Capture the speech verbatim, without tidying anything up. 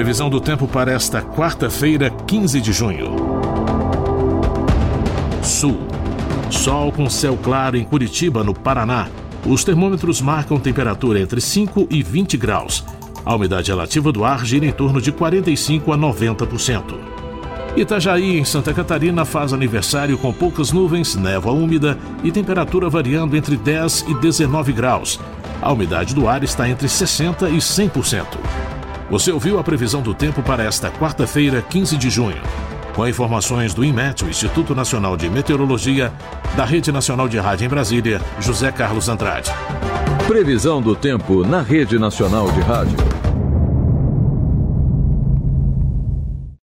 Previsão do tempo para esta quarta-feira, quinze de junho. Sul. Sol com céu claro em Curitiba, no Paraná. Os termômetros marcam temperatura entre cinco e vinte graus. A umidade relativa do ar gira em torno de quarenta e cinco a noventa por cento. Itajaí, em Santa Catarina, faz aniversário com poucas nuvens, névoa úmida e temperatura variando entre dez e dezenove graus. A umidade do ar está entre sessenta e cem por cento. Você ouviu a previsão do tempo para esta quarta-feira, quinze de junho. Com informações do INMET, o Instituto Nacional de Meteorologia, da Rede Nacional de Rádio em Brasília, José Carlos Andrade. Previsão do tempo na Rede Nacional de Rádio.